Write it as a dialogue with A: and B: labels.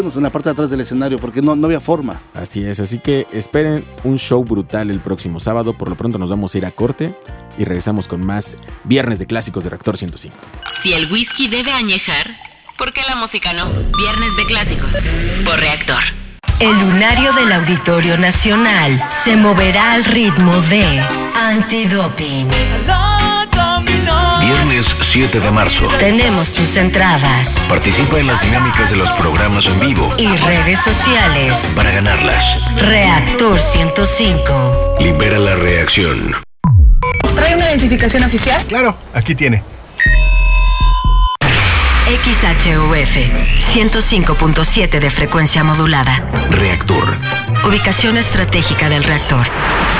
A: en la parte de atrás del escenario porque no había forma.
B: Así es, así que esperen un show brutal el próximo sábado. Por lo pronto nos vamos a ir a corte y regresamos con más Viernes de Clásicos de Reactor 105.
C: Si el whisky debe añejar, ¿por qué la música no? Viernes de Clásicos por Reactor.
D: El lunario del Auditorio Nacional se moverá al ritmo de Antidoping.
E: Viernes 7 de marzo.
D: Tenemos tus entradas.
E: Participa en las dinámicas de los programas en vivo
D: Y redes sociales.
E: para ganarlas.
D: Reactor 105.
E: Libera la reacción.
F: ¿Trae una identificación oficial?
G: Claro, aquí tiene.
D: XHUF 105.7 de frecuencia modulada.
E: Reactor.
D: Ubicación estratégica del reactor.